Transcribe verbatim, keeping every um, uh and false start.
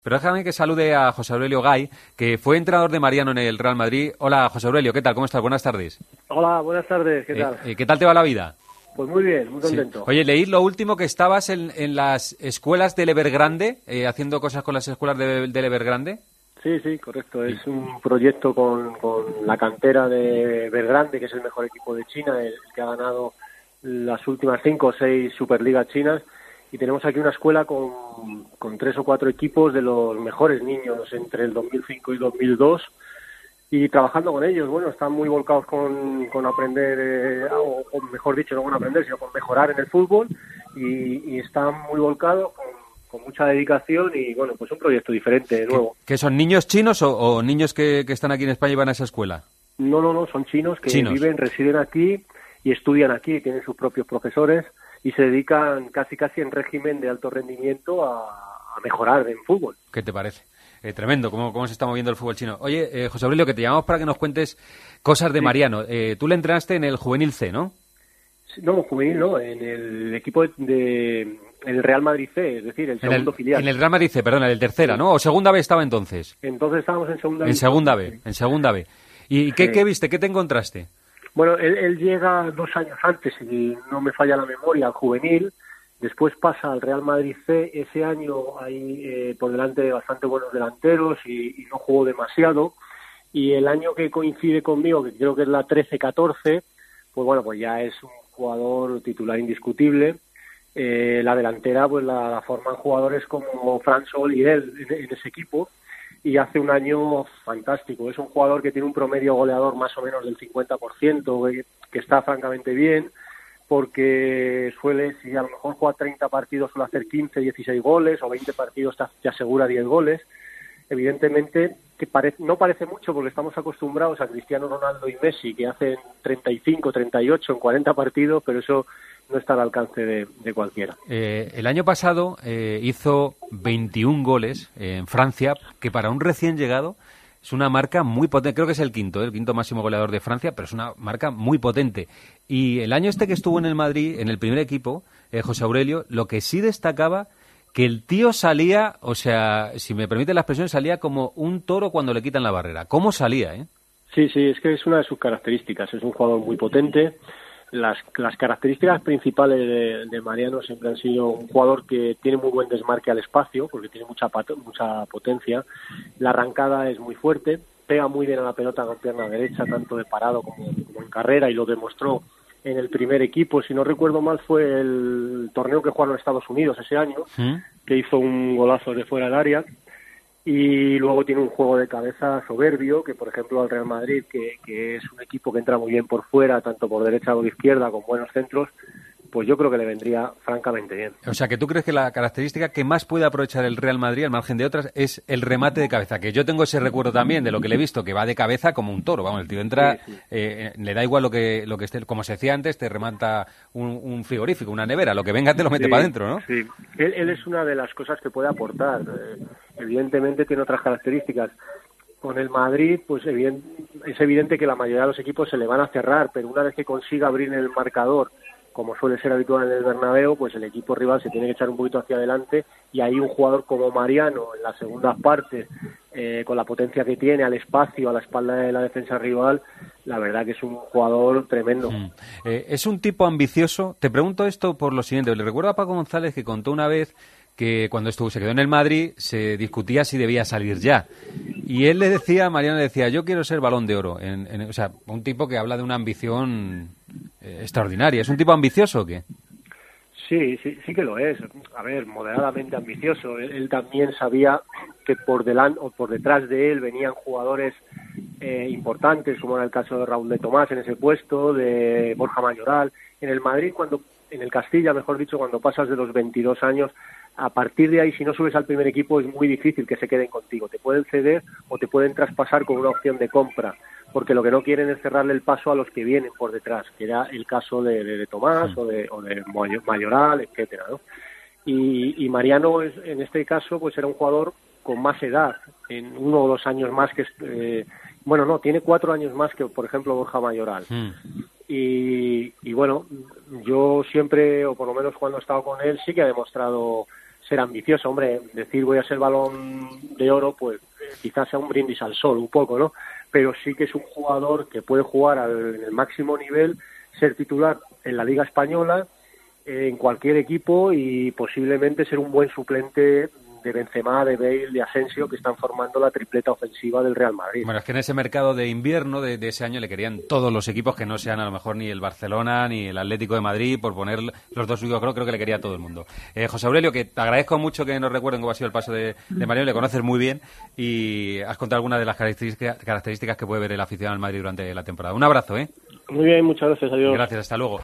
Pero déjame que salude a José Aurelio Gay, que fue entrenador de Mariano en el Real Madrid. Hola, José Aurelio, ¿qué tal? ¿Cómo estás? Buenas tardes. Hola, buenas tardes, ¿qué tal? Eh, eh, ¿Qué tal te va la vida? Pues muy bien, muy contento. Sí. Oye, leí lo último que estabas en, en las escuelas del Evergrande, eh, haciendo cosas con las escuelas de, del Evergrande. Sí, sí, correcto. Es un proyecto con, con la cantera de Evergrande, que es el mejor equipo de China, el que ha ganado las últimas cinco o seis Superligas chinas. Y tenemos aquí una escuela con, con tres o cuatro equipos de los mejores niños entre el dos mil cinco y dos mil dos. Y trabajando con ellos, bueno, están muy volcados con, con aprender, eh, o, o mejor dicho, no con aprender, sino con mejorar en el fútbol. Y, y están muy volcados con, con mucha dedicación y, bueno, pues un proyecto diferente, de nuevo. ¿Que son niños chinos o, o niños que, que están aquí en España y van a esa escuela? No, no, no, son chinos que chinos. viven, residen aquí y estudian aquí, tienen sus propios profesores y se dedican casi casi en régimen de alto rendimiento a, a mejorar en fútbol. ¿Qué te parece? Eh, tremendo, cómo, cómo se está moviendo el fútbol chino. Oye, eh, José Aurelio, que te llamamos para que nos cuentes cosas de Sí. Mariano. Eh, tú le entrenaste en el Juvenil C, ¿no? No, juvenil no, en el equipo de, de en el Real Madrid C, es decir, el En segundo el, filial. en el Real Madrid C, perdón, en el tercera, Sí. ¿no? ¿O segunda B estaba entonces? Entonces estábamos en segunda En B. segunda B, en segunda B. ¿Y qué, Sí. qué viste? ¿Qué te encontraste? Bueno, él, él llega dos años antes, si no me falla la memoria, al juvenil. Después pasa al Real Madrid C. Ese año hay eh, por delante bastante buenos delanteros y, y no jugó demasiado. Y el año que coincide conmigo, que creo que es la trece catorce, pues bueno, pues ya es un jugador titular indiscutible. Eh, la delantera pues la, la forman jugadores como Fran Sol y él en, en ese equipo. Y hace un año fantástico. Es un jugador que tiene un promedio goleador más o menos del cincuenta por ciento, que, que está francamente bien, porque suele, si a lo mejor juega treinta partidos, suele hacer quince, dieciséis goles, o veinte partidos te, te asegura diez goles. Evidentemente, que parece, no parece mucho porque estamos acostumbrados a Cristiano Ronaldo y Messi, que hacen treinta y cinco, treinta y ocho en cuarenta partidos, pero eso no está al alcance de, de cualquiera. Eh, el año pasado eh, hizo veintiún goles eh, en Francia, que para un recién llegado es una marca muy potente. Creo que es el quinto, ¿eh? el quinto máximo goleador de Francia, pero es una marca muy potente. Y el año este que estuvo en el Madrid, en el primer equipo, eh, José Aurelio, lo que sí destacaba, que el tío salía, o sea, si me permite la expresión, salía como un toro cuando le quitan la barrera. ¿Cómo salía, eh? Sí, sí, es que es una de sus características. Es un jugador muy potente. Las, las características principales de, de Mariano siempre han sido un jugador que tiene muy buen desmarque al espacio, porque tiene mucha mucha potencia. La arrancada es muy fuerte, pega muy bien a la pelota con pierna derecha, tanto de parado como, como en carrera, y lo demostró en el primer equipo. Si no recuerdo mal, fue el torneo que jugaron en Estados Unidos ese año, ¿Mm? que hizo un golazo de fuera del área. Y luego tiene un juego de cabeza soberbio, que por ejemplo al Real Madrid, que, que es un equipo que entra muy bien por fuera, tanto por derecha como por izquierda, con buenos centros, pues yo creo que le vendría francamente bien. O sea, que tú crees que la característica que más puede aprovechar el Real Madrid, al margen de otras, es el remate de cabeza, que yo tengo ese recuerdo también de lo que le he visto, que va de cabeza como un toro. Vamos, el tío entra, sí, sí. Eh, le da igual lo que lo que esté, como se decía antes, te remata un, un frigorífico, una nevera, lo que venga te lo mete sí, para adentro, ¿no? Sí, él, él es una de las cosas que puede aportar. Eh, evidentemente tiene otras características. Con el Madrid, pues evident, es evidente que la mayoría de los equipos se le van a cerrar, pero una vez que consiga abrir el marcador, como suele ser habitual en el Bernabéu, pues el equipo rival se tiene que echar un poquito hacia adelante, y ahí un jugador como Mariano en las segundas partes, eh, con la potencia que tiene al espacio, a la espalda de la defensa rival, la verdad que es un jugador tremendo. Mm. Eh, es un tipo ambicioso. Te pregunto esto por lo siguiente. Le recuerdo a Paco González que contó una vez que cuando estuvo, se quedó en el Madrid, se discutía si debía salir ya. Y él le decía, Mariano le decía, yo quiero ser Balón de Oro. En, en, o sea, un tipo que habla de una ambición eh, extraordinaria. ¿Es un tipo ambicioso o qué? Sí, sí, sí que lo es. A ver, moderadamente ambicioso. Él, él también sabía que por delante o por detrás de él venían jugadores eh, importantes, como era el caso de Raúl de Tomás en ese puesto, de Borja Mayoral. En el Madrid, cuando, en el Castilla, mejor dicho, cuando pasas de los veintidós años, a partir de ahí, si no subes al primer equipo, es muy difícil que se queden contigo. Te pueden ceder o te pueden traspasar con una opción de compra, porque lo que no quieren es cerrarle el paso a los que vienen por detrás, que era el caso de, de, de Tomás sí. o de, o de Mayoral, etcétera, ¿no? Y, y Mariano, es, en este caso, pues era un jugador con más edad, en uno o dos años más que... Eh, bueno, no, tiene cuatro años más que, por ejemplo, Borja Mayoral. Sí. Y, y bueno, yo siempre, o por lo menos cuando he estado con él, sí que ha demostrado ser ambicioso, hombre, decir voy a ser Balón de Oro, pues eh, quizás sea un brindis al sol un poco, ¿no? Pero sí que es un jugador que puede jugar al, en el máximo nivel, ser titular en la Liga Española, eh, en cualquier equipo y posiblemente ser un buen suplente de Benzema, de Bale, de Asensio, que están formando la tripleta ofensiva del Real Madrid. Bueno, es que en ese mercado de invierno de, de ese año le querían todos los equipos que no sean a lo mejor ni el Barcelona ni el Atlético de Madrid, por poner los dos únicos, creo, creo que le quería a todo el mundo. Eh, José Aurelio, que te agradezco mucho que nos recuerden cómo ha sido el paso de, de Mariano, le conoces muy bien y has contado algunas de las características, características que puede ver el aficionado al Madrid durante la temporada. Un abrazo, ¿eh? Muy bien, muchas gracias, adiós. Gracias, hasta luego.